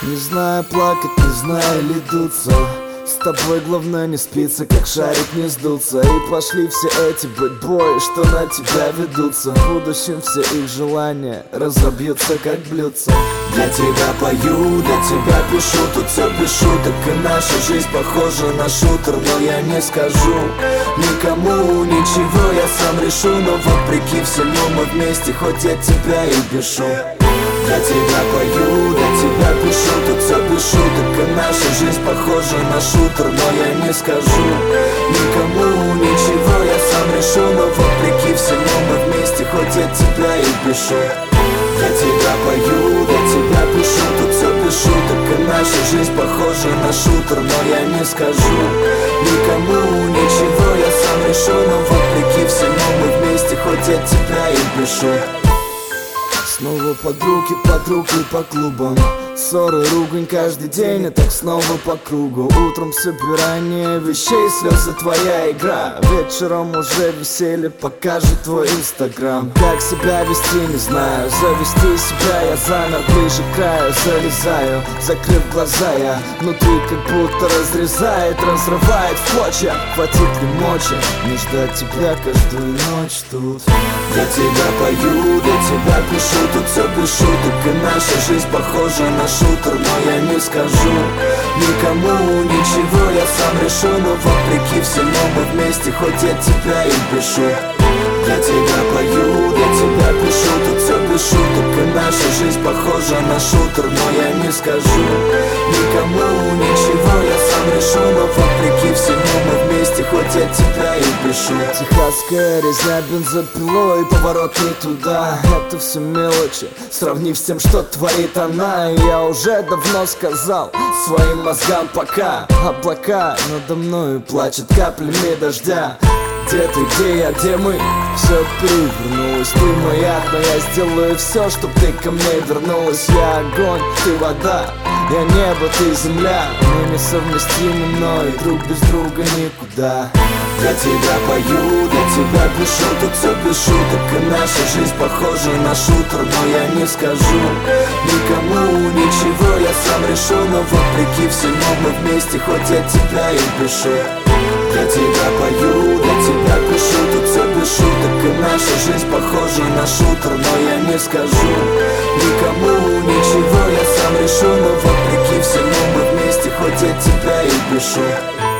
Не знаю плакать, не знаю ли дуться. С тобой главное не спится, как шарик не сдуться. И пошли все эти бэтбои, что на тебя ведутся. В будущем все их желания разобьются, как блюдца. Для тебя пою, для тебя пишу, тут все без шуток. И наша жизнь похожа на шутер, но я не скажу никому ничего, я сам решу. Но вопреки всему мы вместе, хоть я тебя и бешу. Для тебя пою, для тебя пишу, тут все без шуток. И наша жизнь похожа на шутер, но я не скажу никому ничего, я сам решу. Но вопреки всему мы вместе, хоть я тебя и пишу. Для тебя пою, для тебя пишу, тут все без шуток. И наша жизнь похожа на шутер, но я не скажу никому ничего, я сам решу. Но вопреки всему мы вместе, хоть я тебя и пишу. Снова подруги по клубам. Ссоры, ругань каждый день, и так снова по кругу. Утром собирание вещей, слезы твоя игра. Вечером уже веселье, покажет твой инстаграм. Как себя вести, не знаю, завести себя я замер. Ближе к краю залезаю, закрыв глаза я. Внутри как будто разрезает, разрывает в клочья. Хватит ли мочи не ждать тебя каждую ночь тут? Для тебя пою, для тебя пишу, тут все без шуток. И наша жизнь похожа на шутер, но я не скажу никому ничего, я сам решу. Но вопреки всему мы вместе, хоть я тебя и пишу. Для тебя пою, для тебя пишу, тут все без шуток. И наша жизнь похожа на шутер, но я не скажу никому ничего, я сам решу. Но вопреки всему мы вместе, хоть я тебя и пишу. Техасская резня бензопилой, поворот не туда. Это все мелочи, сравнив с тем, что творит она. И я уже давно сказал своим мозгам пока. Облака надо мною плачут каплями дождя. Где ты, где я, где мы? Все перевернулось, ты моя, но я сделаю все, чтоб ты ко мне вернулась. Я огонь, ты вода, я небо, ты земля. Мы несовместимы, но и друг без друга никуда. Для тебя пою, для тебя пишу, тут все без шуток. И наша жизнь похожа на шутер, но я не скажу никому ничего, я сам решу. Но вопреки всему мы вместе, хоть я тебя и пишу. Для тебя пою, для тебя пишу, тут все без шуток. И наша жизнь похожа на шутер, но я не скажу никому ничего, я сам решу. Но вопреки всему мы вместе, хоть я тебя и пишу.